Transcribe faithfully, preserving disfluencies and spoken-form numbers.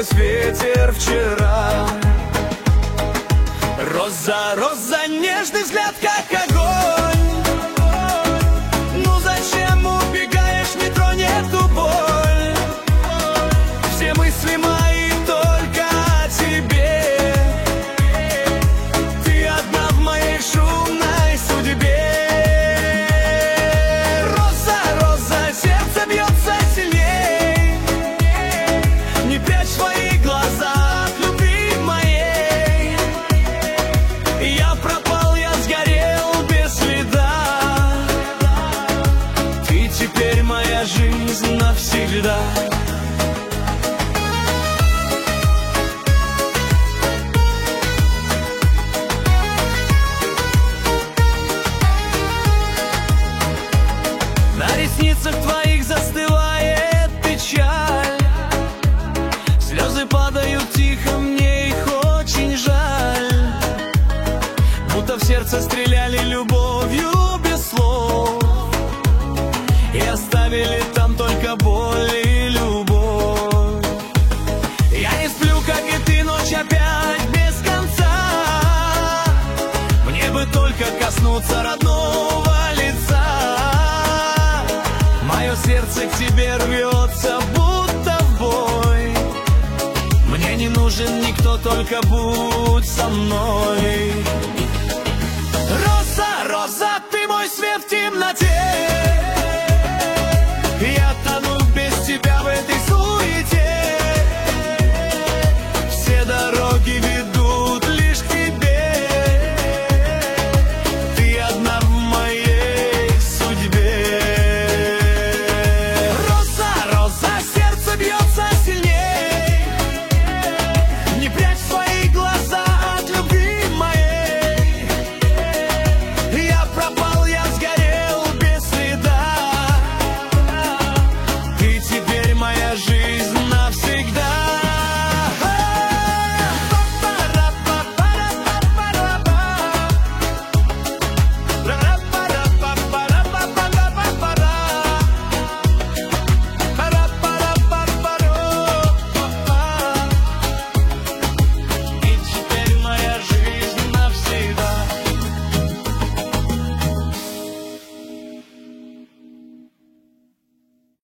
сквозь ветер вчера. Роза, роза, нежный взгляд, как огонь. Ну зачем убегаешь, не тронь эту боль. Все мысли мои только о тебе. Ты одна в моей шумной судьбе. Роза, роза, сердце бьется сильней. Не прячь свои глаза от любви моей. Я пропал, я сгорел без следа. Ты теперь моя жизнь навсегда. На ресницах твоих застывает печаль. Слезы падают тихо, мне их очень жаль. Будто в сердце стреляли любовью без слов и оставили там только боль и любовь. Я не сплю, как и ты, ночь опять без конца. Мне бы только коснуться родного лица. Мое сердце к тебе рвется, будто в бой. Мне не нужен никто, только будь со мной. Роза, роза, ты мой свет в